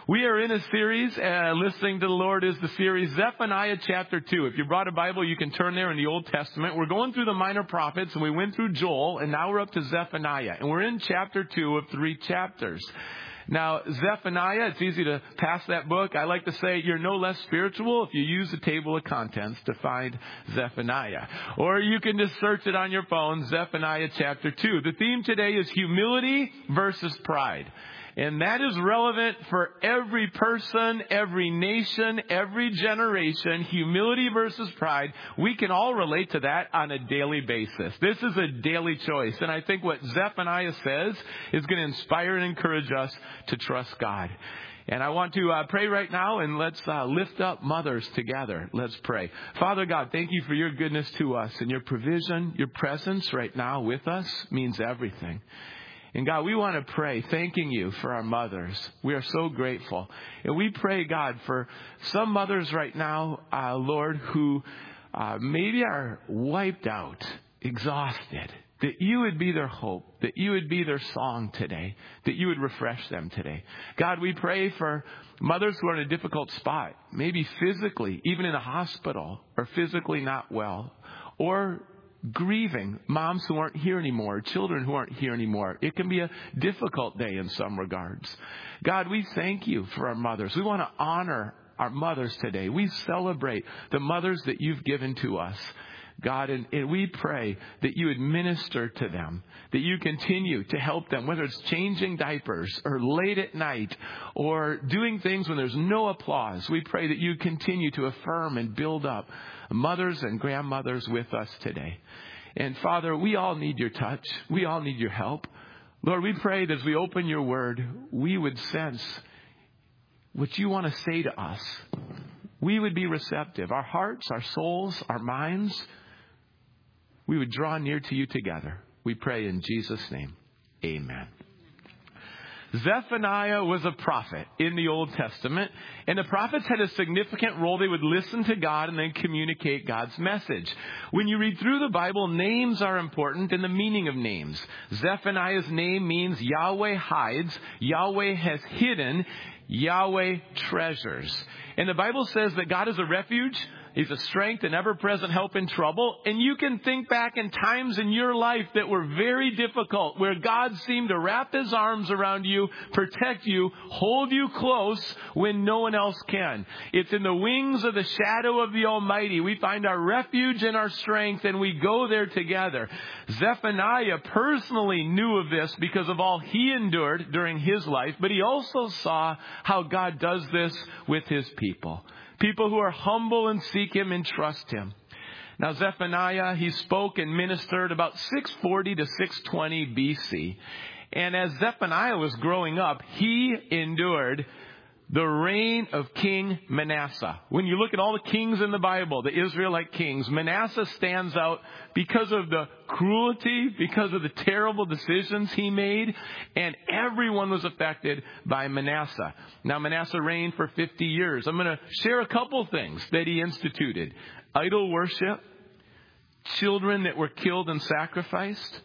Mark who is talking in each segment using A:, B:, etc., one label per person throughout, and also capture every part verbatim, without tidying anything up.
A: We are in a series, uh, listening to the Lord is the series, Zephaniah chapter two. If you brought a Bible, you can turn there in the Old Testament. We're going through the minor prophets, and we went through Joel, and now we're up to Zephaniah. And we're in chapter two of three chapters. Now, Zephaniah, it's easy to pass that book. I like to say you're no less spiritual if you use the table of contents to find Zephaniah. Or you can just search it on your phone, Zephaniah chapter two. The theme today is humility versus pride. And that is relevant for every person, every nation, every generation. Humility versus pride. We can all relate to that on a daily basis. This is a daily choice. And I think what Zephaniah says is going to inspire and encourage us to trust God. And I want to uh, pray right now, and let's uh, lift up mothers together. Let's pray. Father God, thank you for your goodness to us and your provision. Your presence right now with us means everything. And God, we want to pray, thanking you for our mothers. We are so grateful. And we pray, God, for some mothers right now, uh, Lord, who uh, maybe are wiped out, exhausted, that you would be their hope, that you would be their song today, that you would refresh them today. God, we pray for mothers who are in a difficult spot, maybe physically, even in a hospital, or physically not well, or grieving, moms who aren't here anymore, children who aren't here anymore. It can be a difficult day in some regards. God, we thank you for our mothers. We want to honor our mothers today. We celebrate the mothers that you've given to us. God, and, and we pray that you would minister to them, that you continue to help them, whether it's changing diapers or late at night or doing things when there's no applause. We pray that you continue to affirm and build up mothers and grandmothers with us today. And Father, we all need your touch. We all need your help. Lord, we pray that as we open your word, we would sense what you want to say to us. We would be receptive. Our hearts, our souls, our minds, we would draw near to you together. We pray in Jesus' name. Amen. Zephaniah was a prophet in the Old Testament, and the prophets had a significant role. They would listen to God and then communicate God's message. When you read through the Bible, names are important and the meaning of names. Zephaniah's name means Yahweh hides, Yahweh has hidden, Yahweh treasures. And the Bible says that God is a refuge. He's a strength and ever-present help in trouble. And you can think back in times in your life that were very difficult, where God seemed to wrap his arms around you, protect you, hold you close when no one else can. It's in the wings of the shadow of the Almighty. We find our refuge and our strength, and we go there together. Zephaniah personally knew of this because of all he endured during his life, but he also saw how God does this with his people. People who are humble and seek him and trust him. Now, Zephaniah, he spoke and ministered about six forty to six twenty B C. And as Zephaniah was growing up, he endured the reign of King Manasseh. When you look at all the kings in the Bible, the Israelite kings, Manasseh stands out because of the cruelty, because of the terrible decisions he made, and everyone was affected by Manasseh. Now, Manasseh reigned for fifty years. I'm going to share a couple things that he instituted. Idol worship, children that were killed and sacrificed,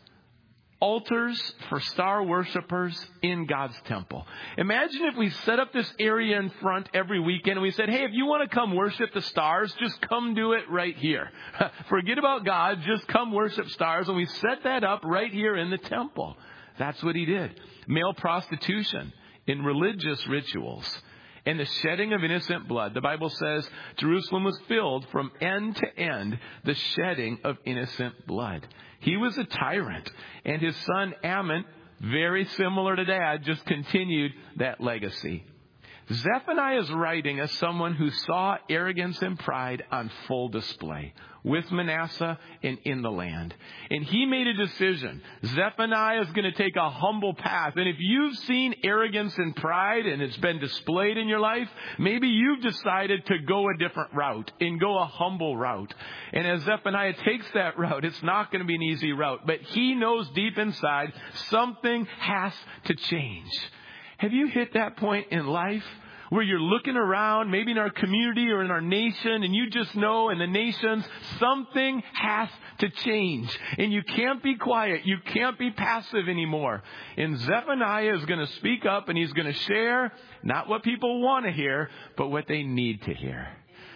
A: altars for star worshipers in God's temple. Imagine if we set up this area in front every weekend and we said, hey, if you want to come worship the stars, just come do it right here. Forget about God, just come worship stars. And we set that up right here in the temple. That's what he did. Male prostitution in religious rituals and the shedding of innocent blood. The Bible says Jerusalem was filled from end to end, the shedding of innocent blood. He was a tyrant, and his son Ammon, very similar to Dad, just continued that legacy. Zephaniah is writing as someone who saw arrogance and pride on full display with Manasseh and in the land. And he made a decision. Zephaniah is going to take a humble path. And if you've seen arrogance and pride and it's been displayed in your life, maybe you've decided to go a different route and go a humble route. And as Zephaniah takes that route, it's not going to be an easy route. But he knows deep inside something has to change. Have you hit that point in life where you're looking around, maybe in our community or in our nation, and you just know in the nations, something has to change. And you can't be quiet. You can't be passive anymore. And Zephaniah is going to speak up, and he's going to share not what people want to hear, but what they need to hear.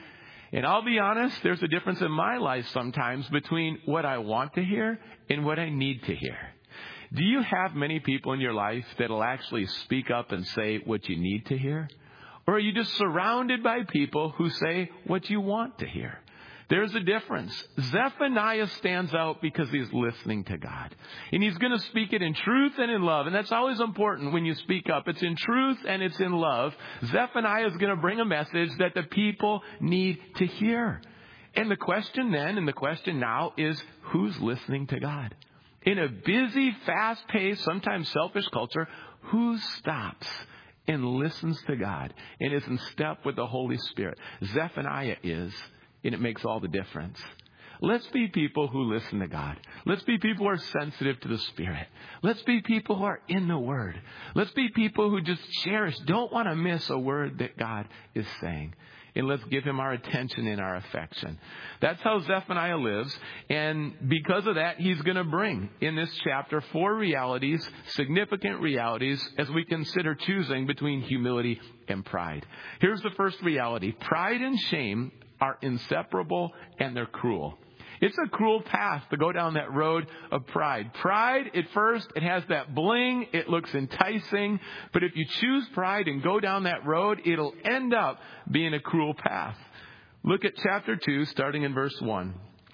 A: And I'll be honest, there's a difference in my life sometimes between what I want to hear and what I need to hear. Do you have many people in your life that will actually speak up and say what you need to hear? Or are you just surrounded by people who say what you want to hear? There's a difference. Zephaniah stands out because he's listening to God. And he's going to speak it in truth and in love. And that's always important when you speak up. It's in truth and it's in love. Zephaniah is going to bring a message that the people need to hear. And the question then, and the question now is, who's listening to God? In a busy, fast-paced, sometimes selfish culture, who stops and listens to God and is in step with the Holy Spirit? Zephaniah is, and it makes all the difference. Let's be people who listen to God. Let's be people who are sensitive to the Spirit. Let's be people who are in the Word. Let's be people who just cherish, don't want to miss a word that God is saying. And let's give him our attention and our affection. That's how Zephaniah lives. And because of that, he's going to bring in this chapter four realities, significant realities, as we consider choosing between humility and pride. Here's the first reality. Pride and shame are inseparable and they're cruel. It's a cruel path to go down that road of pride. Pride, at first, it has that bling. It looks enticing. But if you choose pride and go down that road, it'll end up being a cruel path. Look at chapter two, starting in verse one.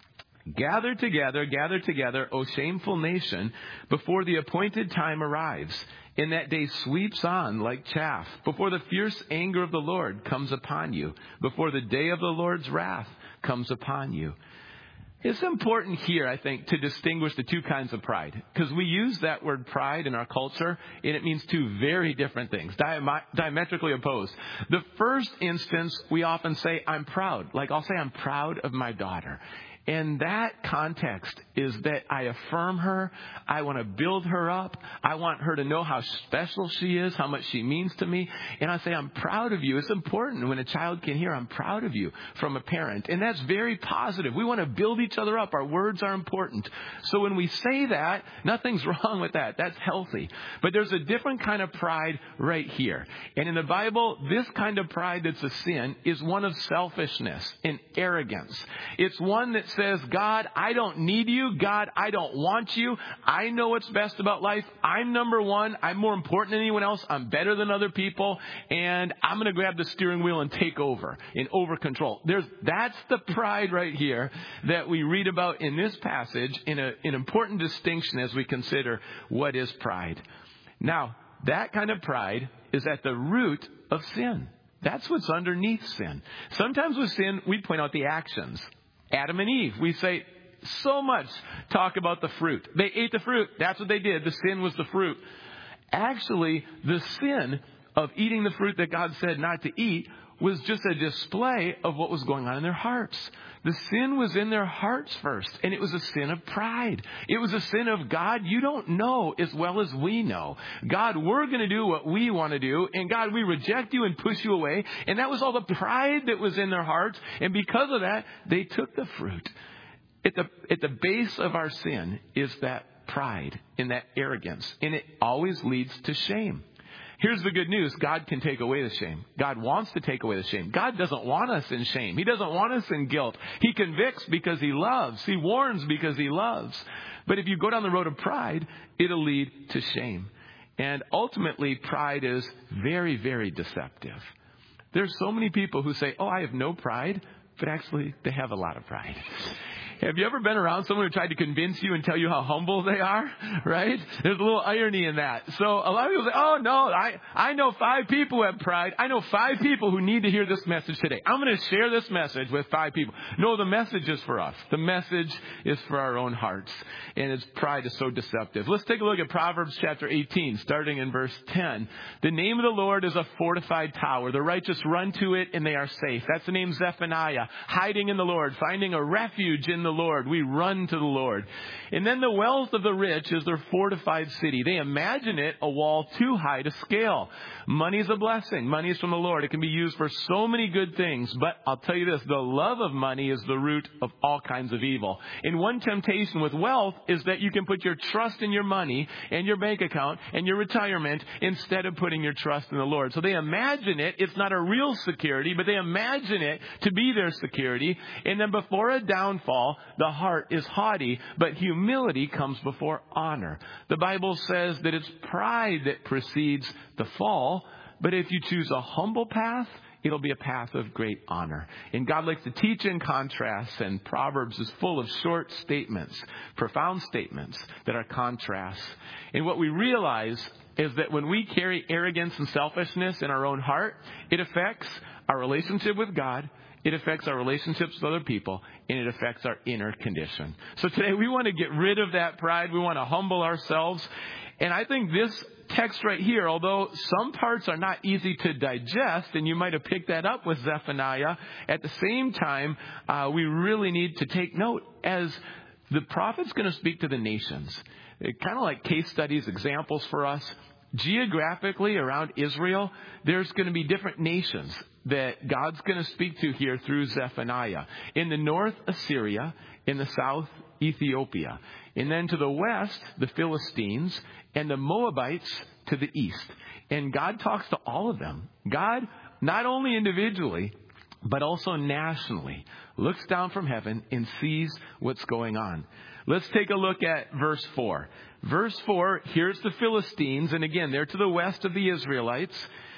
A: Gather together, gather together, O shameful nation, before the appointed time arrives. And that day sweeps on like chaff, before the fierce anger of the Lord comes upon you, before the day of the Lord's wrath comes upon you. It's important here, I think, to distinguish the two kinds of pride. Because we use that word pride in our culture, and it means two very different things, diametrically opposed. The first instance, we often say, I'm proud. Like I'll say, I'm proud of my daughter. And that context is that I affirm her. I want to build her up. I want her to know how special she is, how much she means to me. And I say, I'm proud of you. It's important when a child can hear, I'm proud of you from a parent. And that's very positive. We want to build each other up. Our words are important. So when we say that, nothing's wrong with that. That's healthy. But there's a different kind of pride right here. And in the Bible, this kind of pride that's a sin is one of selfishness and arrogance. It's one that says, God, I don't need you. God, I don't want you. I know what's best about life. I'm number one. I'm more important than anyone else. I'm better than other people. And I'm going to grab the steering wheel and take over and over control. There's, that's the pride right here that we read about in this passage in a, an important distinction as we consider what is pride. Now, that kind of pride is at the root of sin. That's what's underneath sin. Sometimes with sin, we point out the actions. Adam and Eve, we say so much talk about the fruit. They ate the fruit. That's what they did. The sin was the fruit. Actually, the sin of eating the fruit that God said not to eat was just a display of what was going on in their hearts. The sin was in their hearts first, and it was a sin of pride. It was a sin of, God, you don't know as well as we know. God, we're going to do what we want to do, and God, we reject you and push you away. And that was all the pride that was in their hearts, and because of that, they took the fruit. At the, at the base of our sin is that pride and that arrogance, and it always leads to shame. Here's the good news. God can take away the shame. God wants to take away the shame. God doesn't want us in shame. He doesn't want us in guilt. He convicts because he loves. He warns because he loves. But if you go down the road of pride, it'll lead to shame. And ultimately, pride is very, very deceptive. There's so many people who say, oh, I have no pride, but actually they have a lot of pride. Have you ever been around someone who tried to convince you and tell you how humble they are? Right? There's a little irony in that. So a lot of people say, oh, no, I, I know five people who have pride. I know five people who need to hear this message today. I'm going to share this message with five people. No, the message is for us. The message is for our own hearts. And its pride is so deceptive. Let's take a look at Proverbs chapter eighteen, starting in verse ten. The name of the Lord is a fortified tower. The righteous run to it and they are safe. That's the name Zephaniah. Hiding in the Lord, finding a refuge in the Lord. We run to the Lord. And then the wealth of the rich is their fortified city. They imagine it a wall too high to scale. Money is a blessing. Money is from the Lord. It can be used for so many good things. But I'll tell you this, the love of money is the root of all kinds of evil. And one temptation with wealth is that you can put your trust in your money and your bank account and your retirement instead of putting your trust in the Lord. So they imagine it. It's not a real security, but they imagine it to be their security. And then before a downfall, the heart is haughty, but humility comes before honor. The Bible says that it's pride that precedes the fall, but if you choose a humble path, it'll be a path of great honor. And God likes to teach in contrasts, and Proverbs is full of short statements, profound statements that are contrasts. And what we realize is that when we carry arrogance and selfishness in our own heart, it affects our relationship with God, it affects our relationships with other people, and it affects our inner condition. So today we want to get rid of that pride. We want to humble ourselves. And I think this text right here, although some parts are not easy to digest, and you might have picked that up with Zephaniah, at the same time, uh, we really need to take note as the prophet's going to speak to the nations. Kind of like case studies, examples for us. Geographically around Israel, there's going to be different nations that God's going to speak to here through Zephaniah. In the north, Assyria. In the south, Ethiopia. And then to the west, the Philistines. And the Moabites to the east. And God talks to all of them. God, not only individually, but also nationally, looks down from heaven and sees what's going on. Let's take a look at verse four. Verse four, here's the Philistines. And again, they're to the west of the Israelites.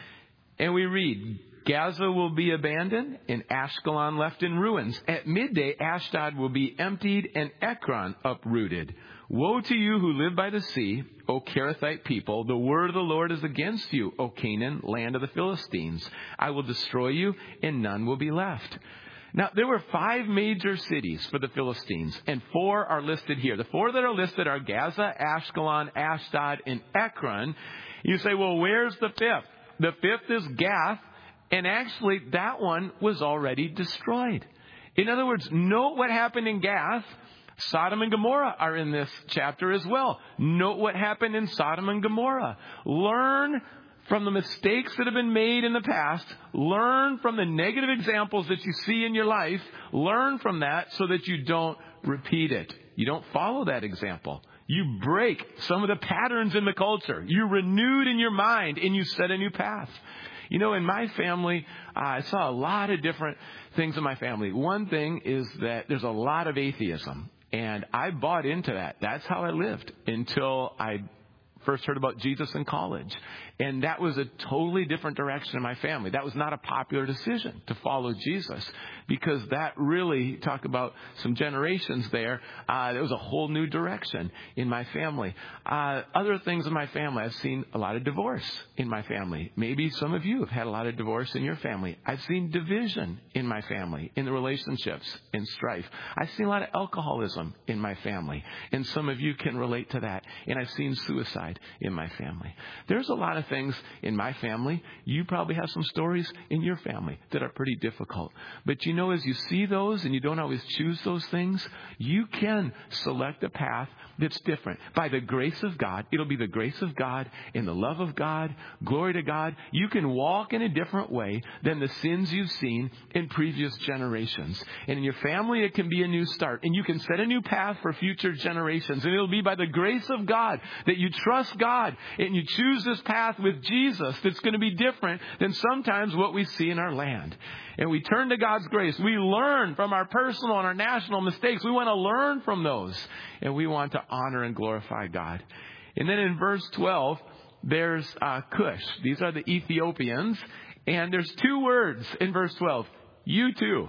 A: And we read, Gaza will be abandoned and Ashkelon left in ruins. At midday, Ashdod will be emptied and Ekron uprooted. Woe to you who live by the sea, O Kerethite people. The word of the Lord is against you, O Canaan, land of the Philistines. I will destroy you and none will be left. Now, there were five major cities for the Philistines, and four are listed here. The four that are listed are Gaza, Ashkelon, Ashdod, and Ekron. You say, well, where's the fifth? The fifth is Gath, and actually that one was already destroyed. In other words, note what happened in Gath. Sodom and Gomorrah are in this chapter as well. Note what happened in Sodom and Gomorrah. Learn from the mistakes that have been made in the past. Learn from the negative examples that you see in your life. Learn from that so that you don't repeat it. You don't follow that example. You break some of the patterns in the culture. You're renewed in your mind and you set a new path. You know, in my family, uh, I saw a lot of different things in my family. One thing is that there's a lot of atheism. And I bought into that. That's how I lived until I first heard about Jesus in college. And that was a totally different direction in my family. That was not a popular decision to follow Jesus, because that really, talk about some generations there, uh, there was a whole new direction in my family. Uh, other things in my family, I've seen a lot of divorce in my family. Maybe some of you have had a lot of divorce in your family. I've seen division in my family, in the relationships, in strife. I've seen a lot of alcoholism in my family, and some of you can relate to that. And I've seen suicide in my family. There's a lot of things in my family. You probably have some stories in your family that are pretty difficult. But you know, as you see those and you don't always choose those things, you can select a path that's different. By the grace of God, it'll be the grace of God and the love of God. Glory to God. You can walk in a different way than the sins you've seen in previous generations. And in your family, it can be a new start. And you can set a new path for future generations. And it'll be by the grace of God that you trust God and you choose this path with Jesus that's going to be different than sometimes what we see in our land. And we turn to God's grace. We learn from our personal and our national mistakes. We want to learn from those. And we want to honor and glorify God. And then in verse twelve, there's uh, Cush. These are the Ethiopians. And there's two words in verse twelve. You too.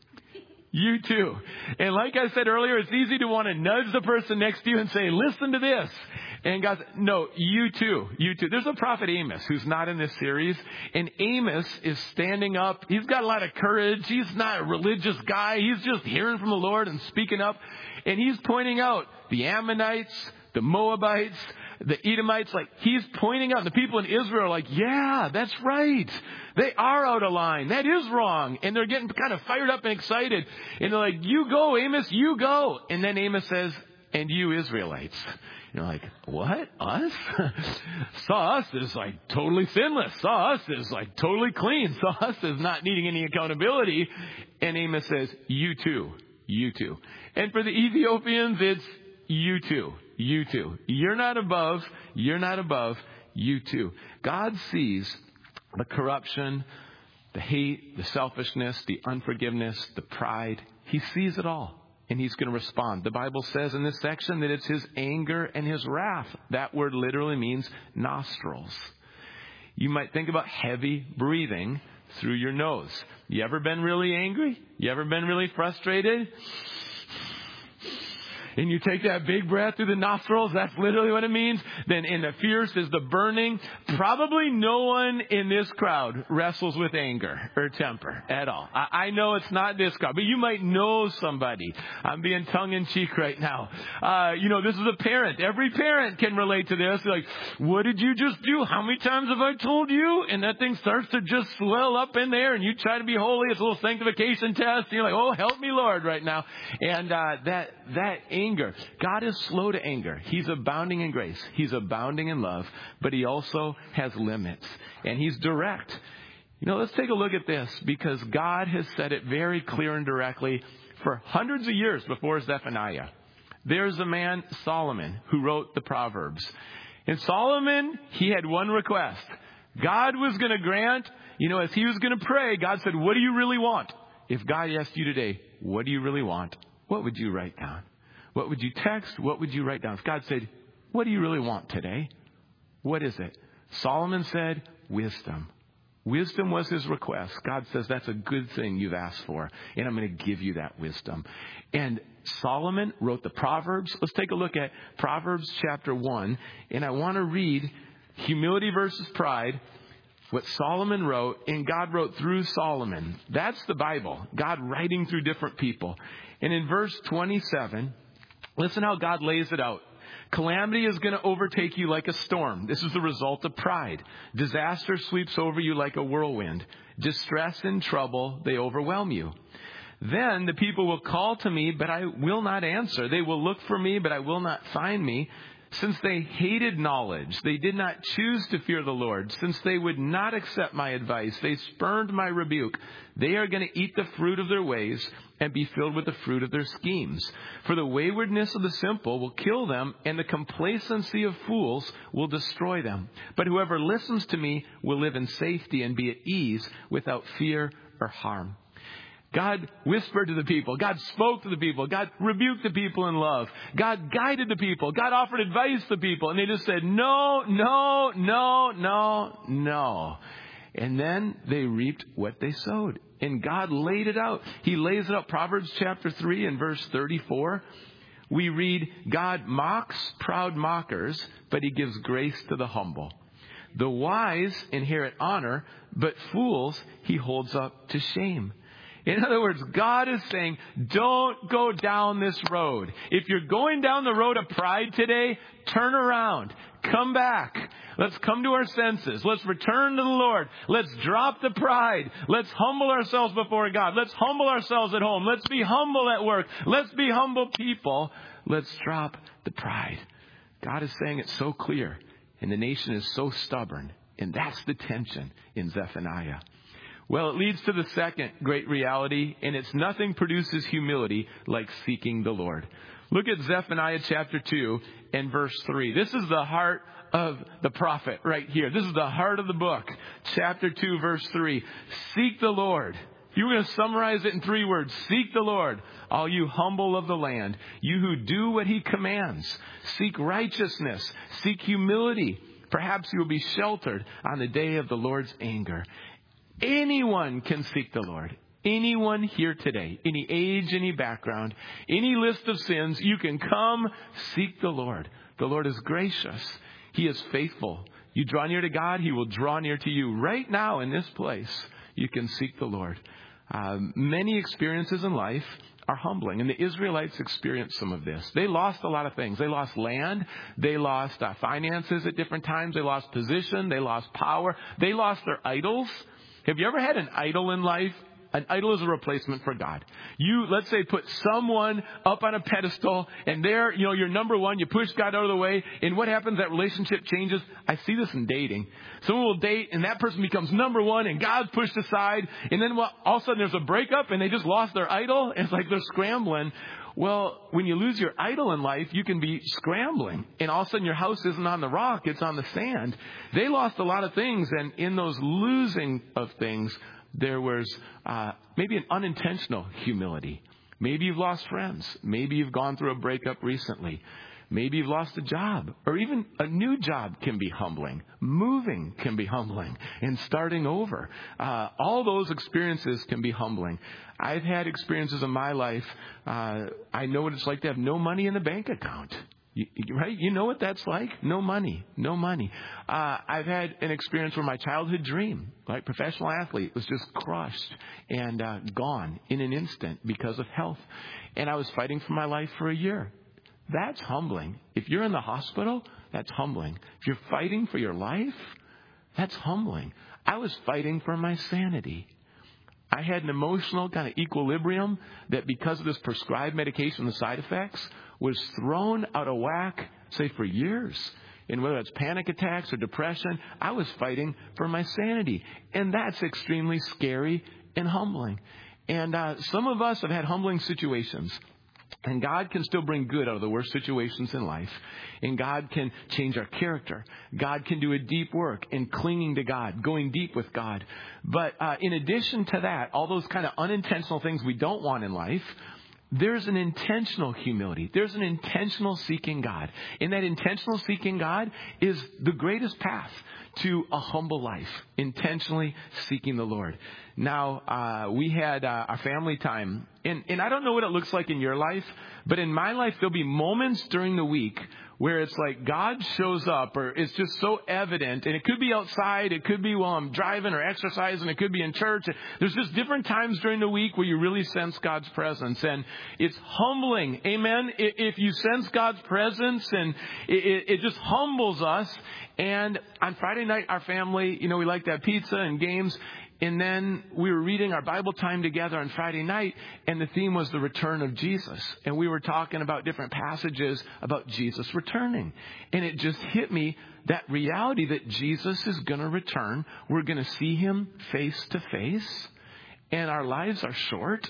A: You too. And like I said earlier, it's easy to want to nudge the person next to you and say, listen to this. And God said, no, you too. You too. There's a prophet Amos who's not in this series. And Amos is standing up. He's got a lot of courage. He's not a religious guy. He's just hearing from the Lord and speaking up. And he's pointing out the Ammonites, the Moabites, The Edomites, like, he's pointing out, the people in Israel are like, yeah, that's right. They are out of line. That is wrong. And they're getting kind of fired up and excited. And they're like, you go, Amos, you go. And then Amos says, and you Israelites. You're like, what? Us? Saw us as like totally sinless. Saw us as like totally clean. Saw us as not needing any accountability. And Amos says, you too. You too. And for the Ethiopians, it's you too. You too. You're not above. You're not above. You too. God sees the corruption, the hate, the selfishness, the unforgiveness, the pride. He sees it all. And he's going to respond. The Bible says in this section that it's his anger and his wrath. That word literally means nostrils. You might think about heavy breathing through your nose. You ever been really angry? You ever been really frustrated? And you take that big breath through the nostrils, that's literally what it means. Then in the fierce is the burning. Probably no one in this crowd wrestles with anger or temper at all. I, I know it's not this crowd, but you might know somebody. I'm being tongue-in-cheek right now. Uh, you know, this is a parent. Every parent can relate to this. They're like, what did you just do? How many times have I told you? And that thing starts to just swell up in there, and you try to be holy. It's a little sanctification test. And you're like, oh, help me, Lord, right now. And uh, that that anger. God is slow to anger. He's abounding in grace. He's abounding in love, but he also has limits, and he's direct. You know, let's take a look at this, because God has said it very clear and directly for hundreds of years before Zephaniah. There's a man, Solomon, who wrote the Proverbs. And Solomon, he had one request. God was going to grant, you know, as he was going to pray, God said, what do you really want? If God asked you today, what do you really want? What would you write down? What would you text? What would you write down? If God said, what do you really want today? What is it? Solomon said, wisdom. Wisdom was his request. God says, that's a good thing you've asked for, and I'm going to give you that wisdom. And Solomon wrote the Proverbs. Let's take a look at Proverbs chapter one, and I want to read humility versus pride, what Solomon wrote, and God wrote through Solomon. That's the Bible, God writing through different people. And in verse twenty-seven, listen how God lays it out. Calamity is going to overtake you like a storm. This is the result of pride. Disaster sweeps over you like a whirlwind. Distress and trouble, they overwhelm you. Then the people will call to me, but I will not answer. They will look for me, but I will not find me. Since they hated knowledge, they did not choose to fear the Lord. Since they would not accept my advice, they spurned my rebuke. They are going to eat the fruit of their ways and be filled with the fruit of their schemes. For the waywardness of the simple will kill them, and the complacency of fools will destroy them. But whoever listens to me will live in safety and be at ease without fear or harm. God whispered to the people. God spoke to the people. God rebuked the people in love. God guided the people. God offered advice to the people. And they just said, no, no, no, no, no. And then they reaped what they sowed. And God laid it out. He lays it out. Proverbs chapter three and verse thirty-four. We read, God mocks proud mockers, but he gives grace to the humble. The wise inherit honor, but fools he holds up to shame. In other words, God is saying, don't go down this road. If you're going down the road of pride today, turn around. Come back. Let's come to our senses. Let's return to the Lord. Let's drop the pride. Let's humble ourselves before God. Let's humble ourselves at home. Let's be humble at work. Let's be humble people. Let's drop the pride. God is saying it so clear, and the nation is so stubborn. And that's the tension in Zephaniah. Well, it leads to the second great reality, and it's nothing produces humility like seeking the Lord. Look at Zephaniah chapter two and verse three. This is the heart of the prophet right here. This is the heart of the book. Chapter two, verse three. Seek the Lord. You were going to summarize it in three words. Seek the Lord, all you humble of the land, you who do what he commands. Seek righteousness. Seek humility. Perhaps you will be sheltered on the day of the Lord's anger. Anyone can seek the Lord. Anyone here today, any age, any background, any list of sins, you can come seek the Lord. The Lord is gracious. He is faithful. You draw near to God, he will draw near to you. Right now in this place, you can seek the Lord. Um, many experiences in life are humbling, and the Israelites experienced some of this. They lost a lot of things. They lost land. They lost uh, finances at different times. They lost position. They lost power. They lost their idols. Have you ever had an idol in life? An idol is a replacement for God. You, let's say, put someone up on a pedestal, and there, you know, you're number one. You push God out of the way, and what happens? That relationship changes. I see this in dating. Someone will date, and that person becomes number one, and God's pushed aside, and then well, all of a sudden there's a breakup, and they just lost their idol. And it's like they're scrambling. Well, when you lose your idol in life, you can be scrambling, and all of a sudden your house isn't on the rock; it's on the sand. They lost a lot of things, and in those losing of things, there was uh, maybe an unintentional humility. Maybe you've lost friends. Maybe you've gone through a breakup recently. Maybe you've lost a job, or even a new job can be humbling. Moving can be humbling, and starting over. Uh, all those experiences can be humbling. I've had experiences in my life. Uh, I know what it's like to have no money in the bank account. You, right? You know what that's like? No money. No money. Uh, I've had an experience where my childhood dream, like professional athlete, was just crushed and uh, gone in an instant because of health. And I was fighting for my life for a year. That's humbling. If you're in the hospital, that's humbling. If you're fighting for your life, that's humbling. I was fighting for my sanity. I had an emotional kind of equilibrium that because of this prescribed medication, the side effects, was thrown out of whack, say, for years. And whether it's panic attacks or depression, I was fighting for my sanity. And that's extremely scary and humbling. And uh, some of us have had humbling situations. And God can still bring good out of the worst situations in life. And God can change our character. God can do a deep work in clinging to God, going deep with God. But uh, in addition to that, all those kind of unintentional things we don't want in life, there's an intentional humility. There's an intentional seeking God. And that intentional seeking God is the greatest path to a humble life, intentionally seeking the Lord. Now, uh, we had uh, our family time, and, and I don't know what it looks like in your life, but in my life, there'll be moments during the week where it's like God shows up, or it's just so evident, and it could be outside, it could be while I'm driving or exercising, it could be in church. There's just different times during the week where you really sense God's presence, and it's humbling. Amen. If you sense God's presence, and it, it just humbles us. And on Friday night, our family, you know, we like to have pizza and games. And then we were reading our Bible time together on Friday night, and the theme was the return of Jesus. And we were talking about different passages about Jesus returning. And it just hit me, that reality that Jesus is going to return. We're going to see him face to face. And our lives are short.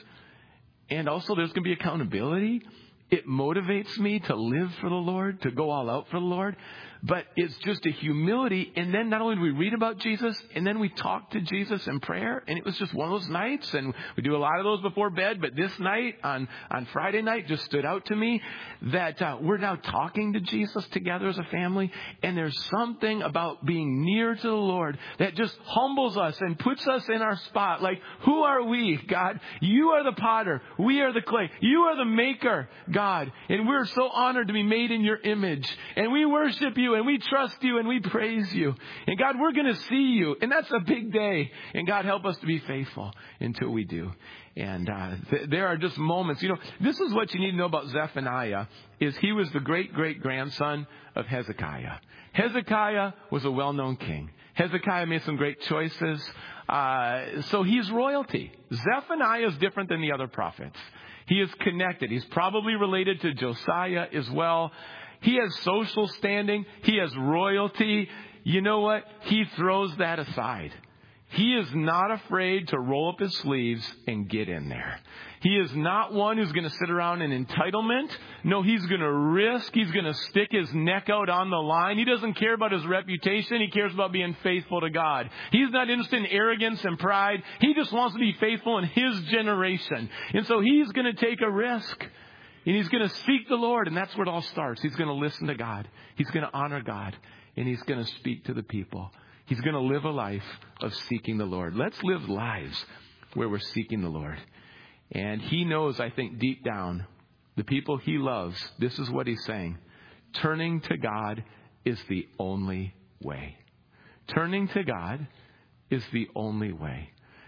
A: And also there's going to be accountability. It motivates me to live for the Lord, to go all out for the Lord. But it's just a humility. And then not only do we read about Jesus, and then we talk to Jesus in prayer. And it was just one of those nights. And we do a lot of those before bed. But this night, on, on Friday night, just stood out to me that uh, we're now talking to Jesus together as a family. And there's something about being near to the Lord that just humbles us and puts us in our spot. Like, who are we, God? You are the potter. We are the clay. You are the maker, God. And we're so honored to be made in your image. And we worship you. And we trust you and we praise you. And God, we're going to see you. And that's a big day. And God, help us to be faithful until we do. And uh, th- there are just moments. You know, this is what you need to know about Zephaniah, is he was the great-great-grandson of Hezekiah. Hezekiah was a well-known king. Hezekiah made some great choices. Uh, so he's royalty. Zephaniah is different than the other prophets. He is connected. He's probably related to Josiah as well. He has social standing. He has royalty. You know what? He throws that aside. He is not afraid to roll up his sleeves and get in there. He is not one who's going to sit around in entitlement. No, he's going to risk. He's going to stick his neck out on the line. He doesn't care about his reputation. He cares about being faithful to God. He's not interested in arrogance and pride. He just wants to be faithful in his generation. And so he's going to take a risk. And he's going to seek the Lord, and that's where it all starts. He's going to listen to God. He's going to honor God, and he's going to speak to the people. He's going to live a life of seeking the Lord. Let's live lives where we're seeking the Lord. And he knows, I think, deep down, the people he loves, this is what he's saying. Turning to God is the only way. Turning to God is the only way.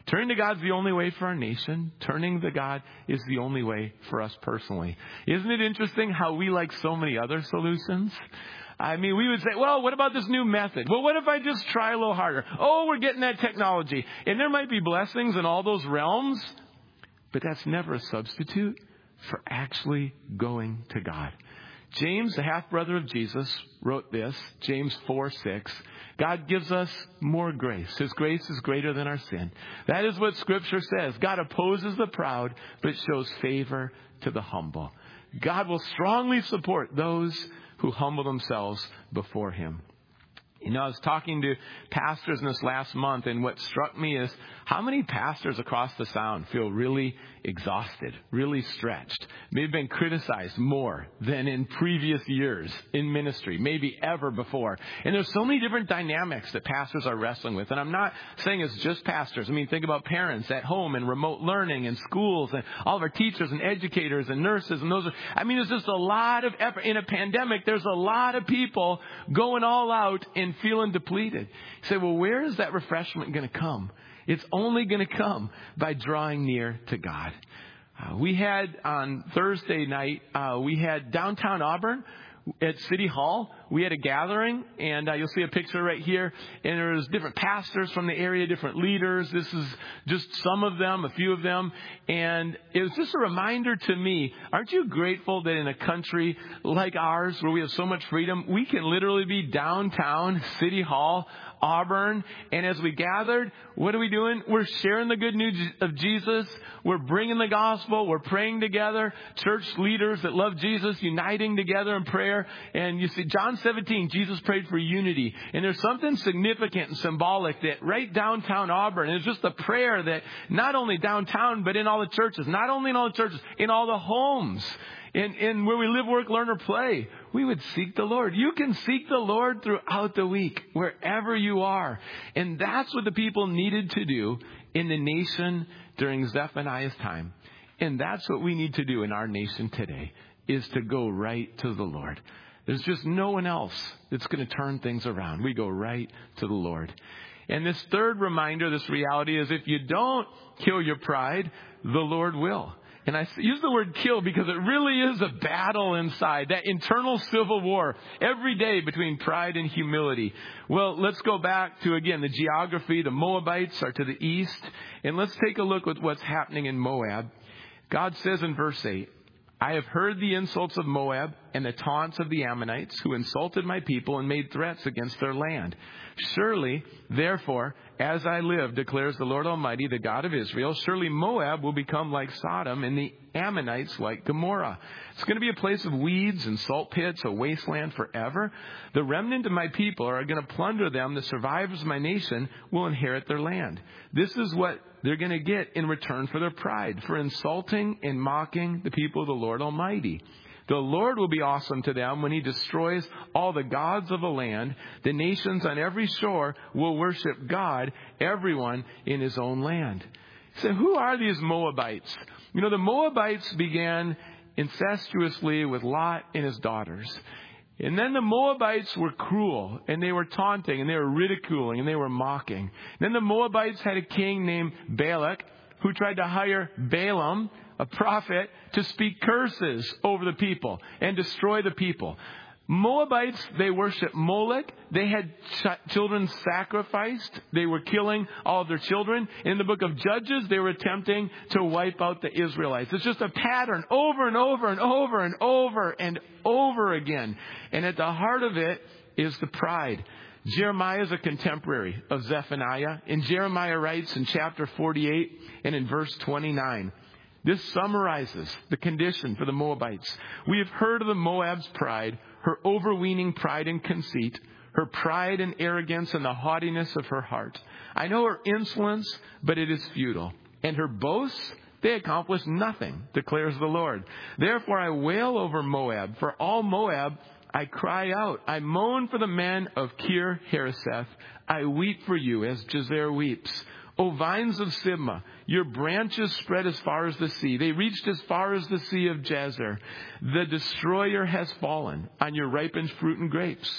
A: Turning to God is the only way for our nation. Turning to God is the only way for us personally. Isn't it interesting how we like so many other solutions? I mean, we would say, well, what about this new method? Well, what if I just try a little harder? Oh, we're getting that technology. And there might be blessings in all those realms, but that's never a substitute for actually going to God. James, the half-brother of Jesus, wrote this, James four six. God gives us more grace. His grace is greater than our sin. That is what Scripture says. God opposes the proud, but shows favor to the humble. God will strongly support those who humble themselves before Him. You know, I was talking to pastors in this last month, and what struck me is how many pastors across the Sound feel really exhausted, really stretched, maybe been criticized more than in previous years in ministry, maybe ever before. And there's so many different dynamics that pastors are wrestling with. And I'm not saying it's just pastors. I mean, think about parents at home and remote learning and schools and all of our teachers and educators and nurses. And those are, I mean, there's just a lot of effort. In a pandemic, there's a lot of people going all out and feeling depleted. You say, well, where is that refreshment going to come? It's only going to come by drawing near to God. Uh, we had on Thursday night, uh, we had downtown Auburn at City Hall. We had a gathering, and uh, you'll see a picture right here. And there was different pastors from the area, different leaders. This is just some of them, a few of them. And it was just a reminder to me, aren't you grateful that in a country like ours, where we have so much freedom, we can literally be downtown City Hall, Auburn, and as we gathered, what are we doing? We're sharing the good news of Jesus. We're bringing the gospel. We're praying together. Church leaders that love Jesus uniting together in prayer. And you see, John seventeen, Jesus prayed for unity. And there's something significant and symbolic that right downtown Auburn, it's just a prayer that not only downtown, but in all the churches, not only in all the churches, in all the homes, in, in where we live, work, learn, or play, we would seek the Lord. You can seek the Lord throughout the week, wherever you are. And that's what the people needed to do in the nation during Zephaniah's time. And that's what we need to do in our nation today, is to go right to the Lord. There's just no one else that's going to turn things around. We go right to the Lord. And this third reminder, this reality is if you don't kill your pride, the Lord will. And I use the word kill because it really is a battle inside, that internal civil war every day between pride and humility. Well, let's go back to, again, the geography. The Moabites are to the east. And let's take a look at what's happening in Moab. God says in verse eight, I have heard the insults of Moab and the taunts of the Ammonites who insulted my people and made threats against their land. Surely, therefore, as I live, declares the Lord Almighty, the God of Israel, surely Moab will become like Sodom and the Ammonites like Gomorrah. It's going to be a place of weeds and salt pits, a wasteland forever. The remnant of my people are going to plunder them. The survivors of my nation will inherit their land. This is what they're going to get in return for their pride, for insulting and mocking the people of the Lord Almighty. The Lord will be awesome to them when He destroys all the gods of the land. The nations on every shore will worship God, everyone in his own land. So who are these Moabites? You know, the Moabites began incestuously with Lot and his daughters. And then the Moabites were cruel, and they were taunting, and they were ridiculing, and they were mocking. Then the Moabites had a king named Balak who tried to hire Balaam, a prophet, to speak curses over the people and destroy the people. Moabites, they worship Molech. They had ch- children sacrificed. They were killing all of their children. In the book of Judges, they were attempting to wipe out the Israelites. It's just a pattern over and over and over and over and over again. And at the heart of it is the pride. Jeremiah is a contemporary of Zephaniah. And Jeremiah writes in chapter forty-eight and in verse twenty-nine, this summarizes the condition for the Moabites. We have heard of the Moab's pride, her overweening pride and conceit, her pride and arrogance and the haughtiness of her heart. I know her insolence, but it is futile. And her boasts, they accomplish nothing, declares the Lord. Therefore I wail over Moab. For all Moab I cry out. I moan for the men of Kir Hareseth. I weep for you as Jazer weeps. O vines of Sibmah, your branches spread as far as the sea. They reached as far as the sea of Jazer. The destroyer has fallen on your ripened fruit and grapes.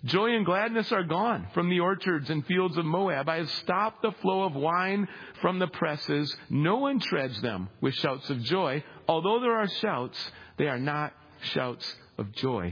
A: Joy and gladness are gone from the orchards and fields of Moab. I have stopped the flow of wine from the presses. No one treads them with shouts of joy. Although there are shouts, they are not shouts of joy.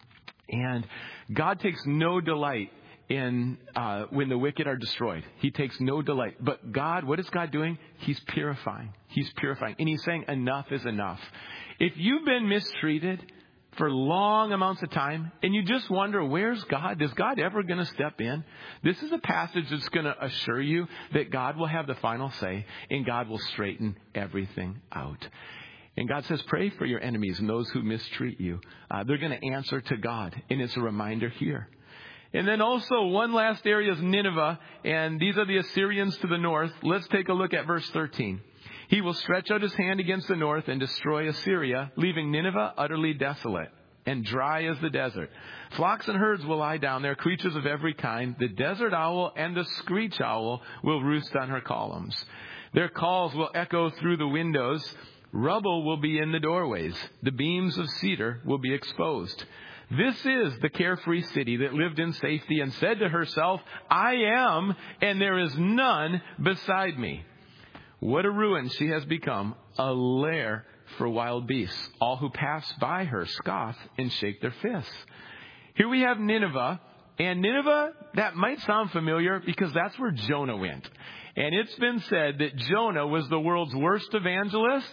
A: And God takes no delight in uh, when the wicked are destroyed. He takes no delight. But God, what is God doing? He's purifying. He's purifying. And he's saying enough is enough. If you've been mistreated for long amounts of time and you just wonder, where's God? Is God ever going to step in? This is a passage that's going to assure you that God will have the final say and God will straighten everything out. And God says, pray for your enemies and those who mistreat you. Uh, they're going to answer to God. And it's a reminder here. And then also one last area is Nineveh. And these are the Assyrians to the north. Let's take a look at verse thirteen. He will stretch out his hand against the north and destroy Assyria, leaving Nineveh utterly desolate and dry as the desert. Flocks and herds will lie down there, creatures of every kind. The desert owl and the screech owl will roost on her columns. Their calls will echo through the windows. Rubble will be in the doorways. The beams of cedar will be exposed. This is the carefree city that lived in safety and said to herself, I am, and there is none beside me. What a ruin she has become, a lair for wild beasts. All who pass by her scoff and shake their fists. Here we have Nineveh. And Nineveh, that might sound familiar because that's where Jonah went. And it's been said that Jonah was the world's worst evangelist.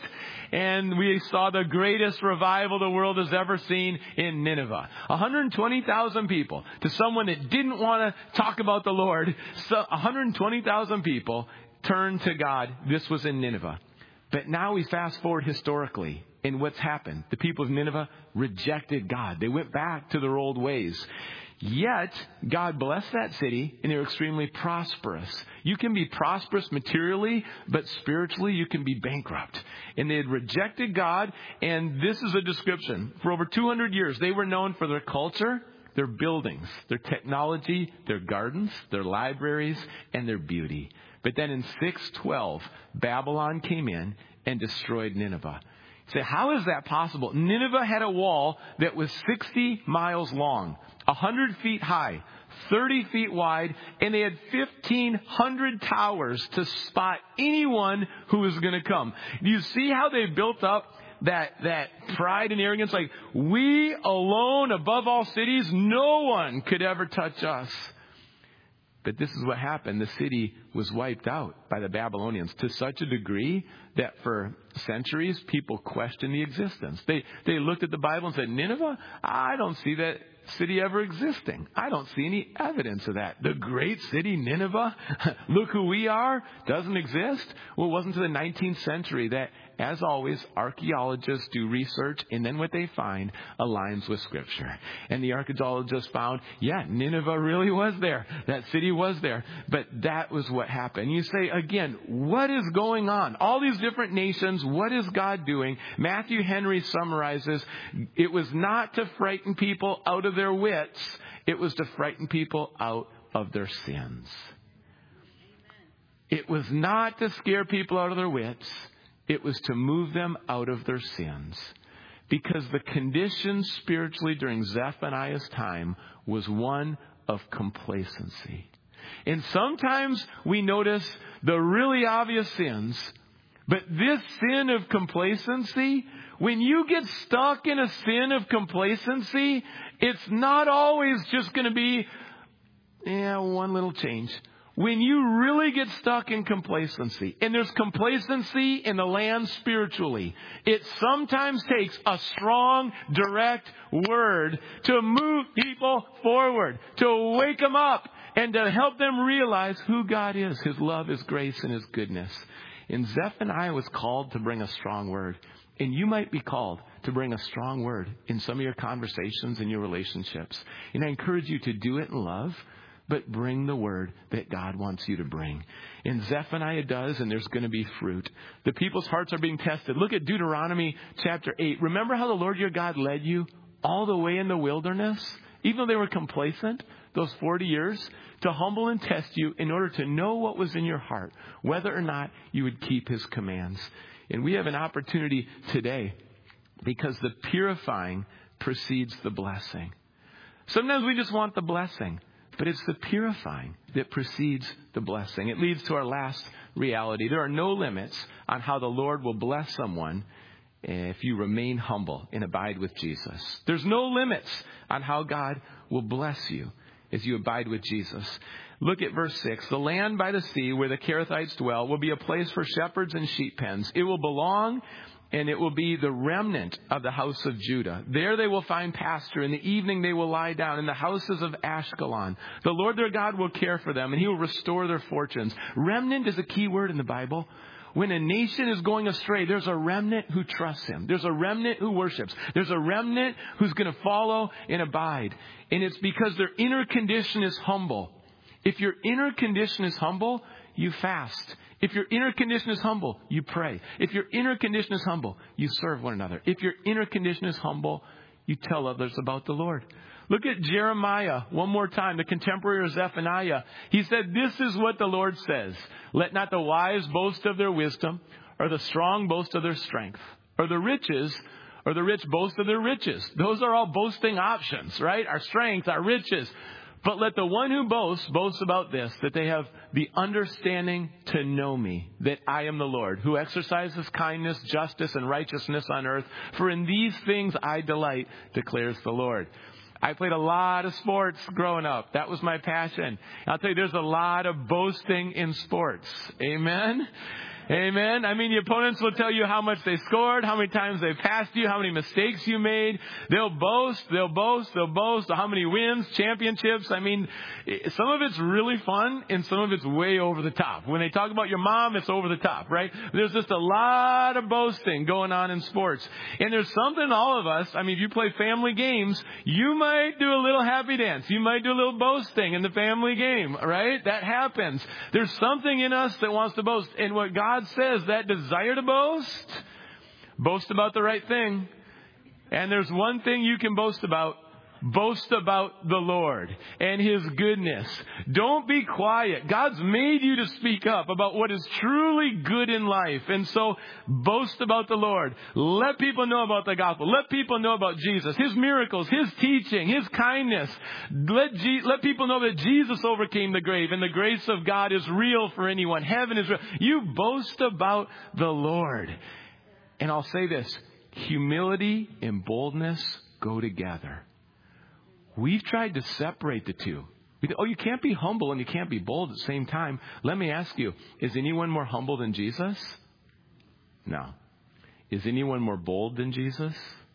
A: And we saw the greatest revival the world has ever seen in Nineveh. one hundred twenty thousand people. To someone that didn't want to talk about the Lord, so one hundred twenty thousand people turned to God. This was in Nineveh. But now we fast forward historically. And what's happened? The people of Nineveh rejected God. They went back to their old ways. Yet, God blessed that city, and they were extremely prosperous. You can be prosperous materially, but spiritually you can be bankrupt. And they had rejected God, and this is a description. For over two hundred years, they were known for their culture, their buildings, their technology, their gardens, their libraries, and their beauty. But then in six twelve, Babylon came in and destroyed Nineveh. You say, how is that possible? Nineveh had a wall that was sixty miles long, one hundred feet high, thirty feet wide, and they had fifteen hundred towers to spot anyone who was going to come. Do you see how they built up that, that pride and arrogance? Like, we alone above all cities, no one could ever touch us. But this is what happened. The city was wiped out by the Babylonians to such a degree that for centuries people questioned the existence. They they looked at the Bible and said, Nineveh? I don't see that city ever existing. I don't see any evidence of that. The great city, Nineveh, look who we are, doesn't exist. Well, it wasn't until the nineteenth century that, as always, archaeologists do research, and then what they find aligns with Scripture. And the archaeologists found, yeah, Nineveh really was there. That city was there. But that was what happened. You say, again, what is going on? All these different nations, what is God doing? Matthew Henry summarizes, it was not to frighten people out of their wits. It was to frighten people out of their sins. It was not to scare people out of their wits. It was to move them out of their sins. Because the condition spiritually during Zephaniah's time was one of complacency. And sometimes we notice the really obvious sins. But this sin of complacency, when you get stuck in a sin of complacency, it's not always just going to be, yeah, one little change. When you really get stuck in complacency, and there's complacency in the land spiritually, it sometimes takes a strong, direct word to move people forward, to wake them up, and to help them realize who God is, His love, His grace, and His goodness. And Zephaniah was called to bring a strong word. And you might be called to bring a strong word in some of your conversations and your relationships. And I encourage you to do it in love, but bring the word that God wants you to bring. And Zephaniah does, and there's going to be fruit. The people's hearts are being tested. Look at Deuteronomy chapter eight. Remember how the Lord your God led you all the way in the wilderness? Even though they were complacent, those forty years, to humble and test you in order to know what was in your heart, whether or not you would keep His commands. And we have an opportunity today because the purifying precedes the blessing. Sometimes we just want the blessing, but it's the purifying that precedes the blessing. It leads to our last reality. There are no limits on how the Lord will bless someone if you remain humble and abide with Jesus. There's no limits on how God will bless you as you abide with Jesus. Look at verse six. The land by the sea where the Kerethites dwell will be a place for shepherds and sheep pens. It will belong and it will be the remnant of the house of Judah. There they will find pasture. In the evening they will lie down in the houses of Ashkelon. The Lord their God will care for them and he will restore their fortunes. Remnant is a key word in the Bible. When a nation is going astray, there's a remnant who trusts him. There's a remnant who worships. There's a remnant who's going to follow and abide. And it's because their inner condition is humble. If your inner condition is humble, you fast. If your inner condition is humble, you pray. If your inner condition is humble, you serve one another. If your inner condition is humble, you tell others about the Lord. Look at Jeremiah one more time, the contemporary of Zephaniah. He said, this is what the Lord says. Let not the wise boast of their wisdom, or the strong boast of their strength, or the riches, or the rich boast of their riches. Those are all boasting options, right? Our strength, our riches. But let the one who boasts, boast about this, that they have the understanding to know me, that I am the Lord, who exercises kindness, justice, and righteousness on earth. For in these things I delight, declares the Lord. I played a lot of sports growing up. That was my passion. I'll tell you, there's a lot of boasting in sports. Amen? Amen. I mean, the opponents will tell you how much they scored, how many times they passed you, how many mistakes you made. They'll boast, they'll boast, they'll boast, how many wins, championships. I mean, some of it's really fun and some of it's way over the top. When they talk about your mom, it's over the top, right? There's just a lot of boasting going on in sports. And there's something all of us, I mean, if you play family games, you might do a little happy dance. You might do a little boasting in the family game, right? That happens. There's something in us that wants to boast. And what God says, that desire to boast, boast about the right thing. And there's one thing you can boast about. Boast about the Lord and his goodness. Don't be quiet. God's made you to speak up about what is truly good in life. And so boast about the Lord. Let people know about the gospel. Let people know about Jesus, his miracles, his teaching, his kindness. Let, Je- let people know that Jesus overcame the grave and the grace of God is real for anyone. Heaven is real. You boast about the Lord. And I'll say this, humility and boldness go together. We've tried to separate the two. We think, oh, you can't be humble and you can't be bold at the same time. Let me ask you, is anyone more humble than Jesus? No. Is anyone more bold than Jesus?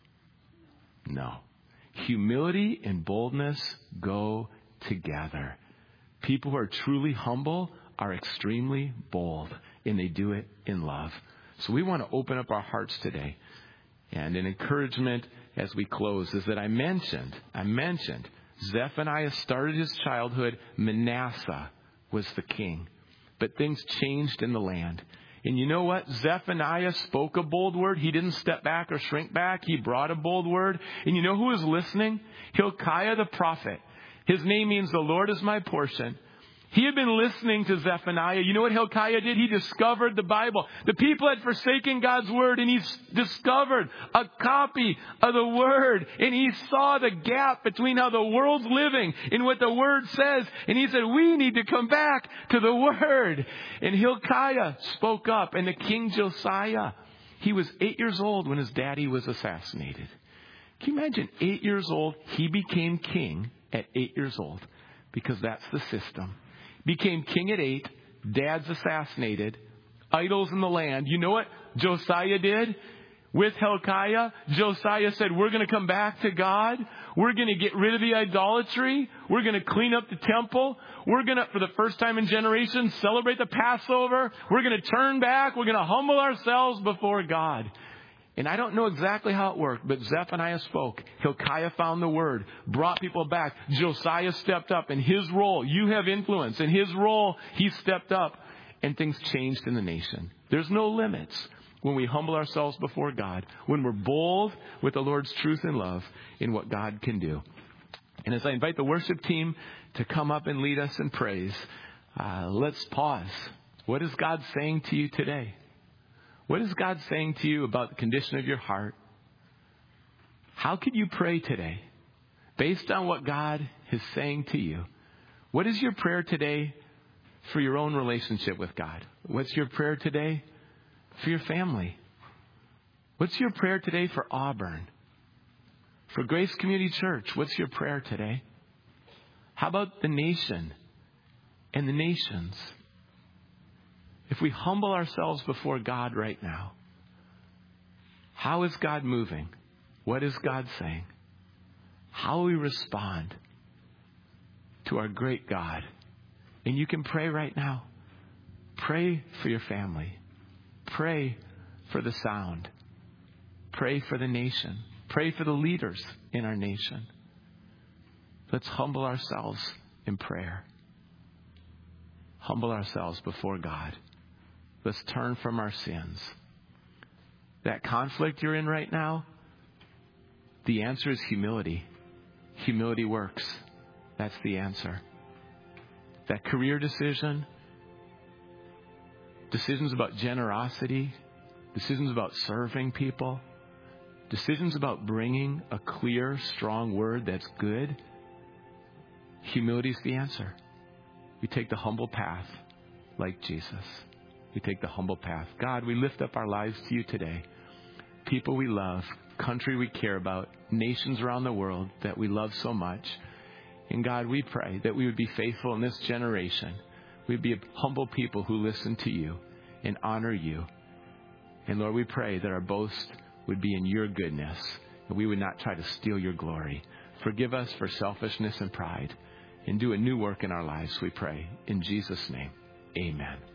A: No. Humility and boldness go together. People who are truly humble are extremely bold, and they do it in love. So we want to open up our hearts today. And an encouragement as we close is that I mentioned, I mentioned, Zephaniah started his childhood. Manasseh was the king. But things changed in the land. And you know what? Zephaniah spoke a bold word. He didn't step back or shrink back. He brought a bold word. And you know who was listening? Hilkiah the prophet. His name means the Lord is my portion. He had been listening to Zephaniah. You know what Hilkiah did? He discovered the Bible. The people had forsaken God's word, and he discovered a copy of the word. And he saw the gap between how the world's living and what the word says. And he said, we need to come back to the word. And Hilkiah spoke up. And the king Josiah, he was eight years old when his daddy was assassinated. Can you imagine? Eight years old, he became king at eight years old, because that's the system. Became king at eight, dad's assassinated, idols in the land. You know what Josiah did with Hilkiah? Josiah said, we're going to come back to God. We're going to get rid of the idolatry. We're going to clean up the temple. We're going to, for the first time in generations, celebrate the Passover. We're going to turn back. We're going to humble ourselves before God. And I don't know exactly how it worked, but Zephaniah spoke. Hilkiah found the word, brought people back. Josiah stepped up in his role. You have influence. In his role, he stepped up, and things changed in the nation. There's no limits when we humble ourselves before God, when we're bold with the Lord's truth and love in what God can do. And as I invite the worship team to come up and lead us in praise, uh, let's pause. What is God saying to you today? What is God saying to you about the condition of your heart? How could you pray today? based on what God is saying to you. What is your prayer today for your own relationship with God? What's your prayer today for your family? What's your prayer today for Auburn? For Grace Community Church, what's your prayer today? How about the nation and the nations? If we humble ourselves before God right now, how is God moving? What is God saying? How will we respond to our great God? And you can pray right now. Pray for your family. Pray for the sound. Pray for the nation. Pray for the leaders in our nation. Let's humble ourselves in prayer. Humble ourselves before God. Let's turn from our sins. That conflict you're in right now, the answer is humility. Humility works. That's the answer. That career decision, decisions about generosity, decisions about serving people, decisions about bringing a clear, strong word that's good, humility is the answer. We take the humble path like Jesus. We take the humble path. God, we lift up our lives to you today. People we love, country we care about, nations around the world that we love so much. And God, we pray that we would be faithful in this generation. We'd be a humble people who listen to you and honor you. And Lord, we pray that our boast would be in your goodness, and we would not try to steal your glory. Forgive us for selfishness and pride, and do a new work in our lives, we pray. In Jesus' name, amen.